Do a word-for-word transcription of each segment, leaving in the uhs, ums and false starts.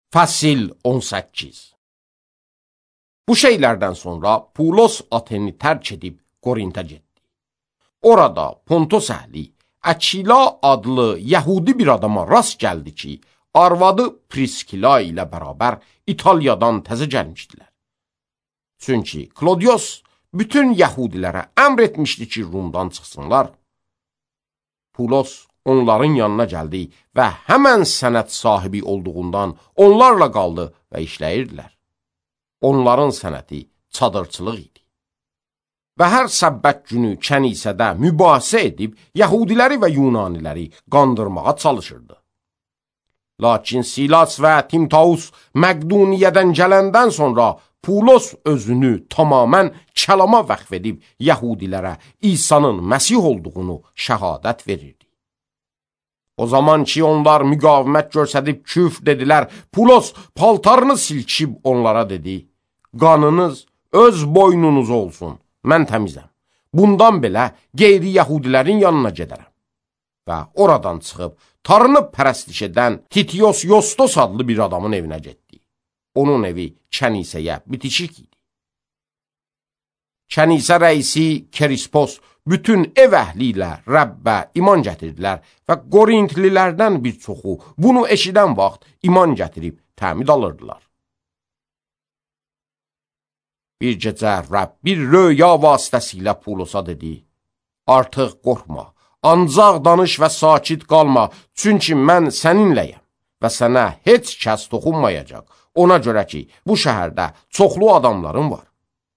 Fəsil on səkkiz. Bu şeylərdən sonra Pulos Ateni tərk edib Qorintə getdi. Orada Pontos əhli Əkila adlı Yəhudi bir adama rast gəldi ki, arvadı Priskila ilə bərabər İtaliyadan təzə gəlmişdilər. Çünki Klodios bütün Yəhudilərə əmr etmişdi ki, Rumdan çıxsınlar. Pulos onların yanına gəldi və həmən sənət sahibi olduğundan onlarla qaldı və işləyirdilər. Onların sənəti çadırçılıq idi. Və hər səbbət günü kənisədə mübahisə edib Yəhudiləri və Yunaniləri qandırmağa çalışırdı. Lakin Silas və Timtaus Məqduniyyədən gələndən sonra Pulos özünü tamamən kəlama vəqf edib Yəhudilərə İsa'nın Məsih olduğunu şəhadət verirdi. O zaman ki, onlar müqavimət görsədib küfr dedilər, Pulos paltarını silkib onlara dedi, qanınız öz boynunuz olsun, mən təmizəm. Bundan belə qeyri Yəhudilərin yanına gedərəm. Və oradan çıxıb, tarını pərəstiş edən Titios Yostos adlı bir adamın evinə getdi. Onun evi kənisəyə bitişik idi. Kənisə rəisi Kerispos bütün ev əhli ilə Rəbbə iman gətirdilər və Qorintlilərdən bir çoxu bunu eşidən vaxt iman gətirib təmid alırdılar. Bir gecə Rəbb bir röya vasitəsilə Pulosa dedi, artıq qorxma, ancaq danış və sakit qalma, çünki mən səninləyəm və sənə heç kəs toxunmayacaq, ona görə ki, bu şəhərdə çoxlu adamların var.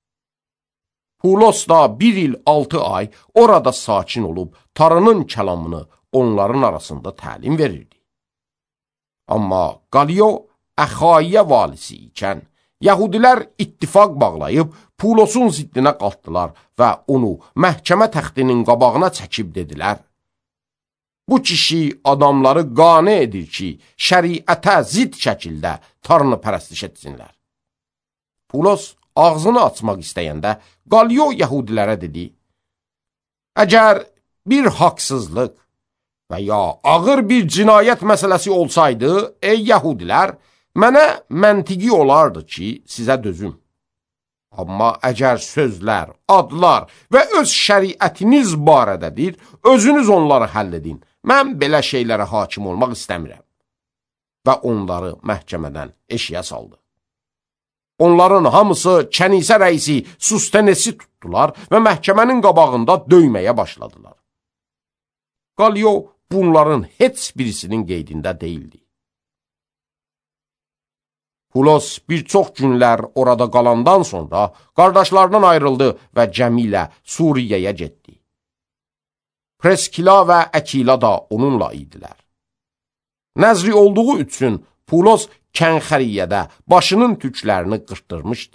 Pulos da bir il altı ay orada sakin olub, tarının kəlamını onların arasında təlim verirdi. Amma Qaliyo Əxaiyə valisi ikən, Yəhudilər ittifaq bağlayıb, Pulosun ziddinə qalxdılar və onu məhkəmə təxtinin qabağına çəkib dedilər. Bu kişi adamları qane edir ki, şəriətə zidd şəkildə tarını pərəstiş etsinlər. Pulos ağzını açmaq istəyəndə Qaliyo Yəhudilərə dedi, əgər bir haqsızlıq və ya ağır bir cinayət məsələsi olsaydı, ey Yəhudilər, mənə məntiqi olardı ki, sizə dözüm. Amma əgər sözlər, adlar və öz şəriətiniz barədədir, özünüz onları həll edin. Mən belə şeylərə hakim olmaq istəmirəm. Və onları məhkəmədən eşiyə saldı. Onların hamısı kənisə rəisi Sustenesi tutdular və məhkəmənin qabağında döyməyə başladılar. Qaliyo bunların heç birisinin qeydində deyildi. Pulos bir çox günlər orada qalandan sonra qardaşlarından ayrıldı və cəmi ilə Suriyəyə getdi. Preskila və Əkila da onunla idilər. Nəzri olduğu üçün Pulos Kənxəriyyədə başının tüklərini qırtdırmışdı.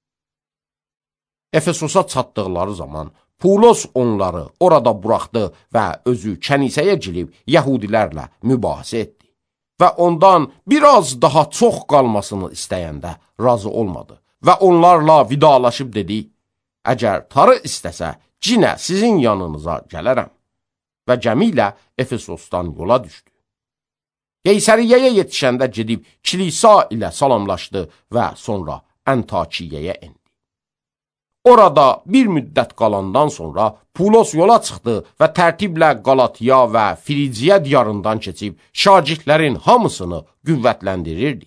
Efesosa çatdıqları zaman Pulos onları orada buraxdı və özü kənisəyə girib Yəhudilərlə mübahisə etdi. Və ondan biraz daha çox qalmasını istəyəndə razı olmadı və onlarla vidalaşıb dedi, əgər tarı istəsə, cinə sizin yanınıza gələrəm. Və cəmi ilə Efesosdan yola düşdü. Qeysəriyyəyə yetişəndə gedib kilisa ilə salamlaşdı və sonra Əntakiyəyə endi. Orada bir müddət qalandan sonra Pulos yola çıxdı və tərtiblə Qalatiya və Frigiya diyarından keçib şagirdlərin hamısını qüvvətləndirirdi.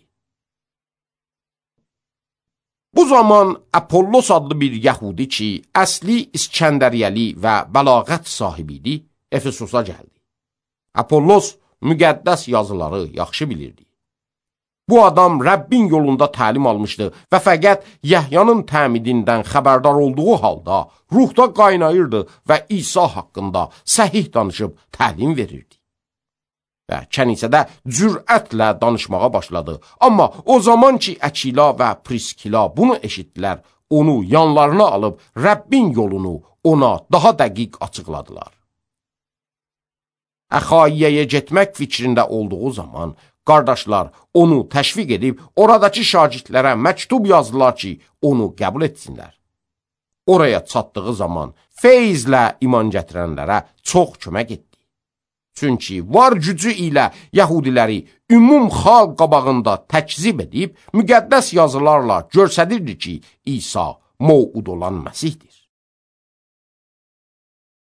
Bu zaman Apollos adlı bir Yəhudi ki, əsli İskəndəriyyəli və bəlağət sahibi idi, Efesosa gəldi. Apollos müqəddəs yazıları yaxşı bilirdi. Bu adam Rəbbin yolunda təlim almışdı və fəqət Yəhyanın təmidindən xəbərdar olduğu halda ruhda qaynayırdı və İsa haqqında səhih danışıb təlim verirdi. Və kənisədə cürətlə danışmağa başladı. Amma o zaman ki, Əkila və Priskila bunu eşitdilər, onu yanlarına alıb Rəbbin yolunu ona daha dəqiq açıqladılar. Əxaiyyəyə getmək fikrində olduğu zaman qardaşlar onu təşviq edib oradakı şagirdlərə məktub yazdılar ki, onu qəbul etsinlər. Oraya çatdığı zaman feyzlə iman gətirənlərə çox kömək etdi. Çünki var gücü ilə Yahudiləri ümum xalq qabağında təkzib edib, müqəddəs yazılarla göstərirdi ki, İsa mövud olan Məsihdir.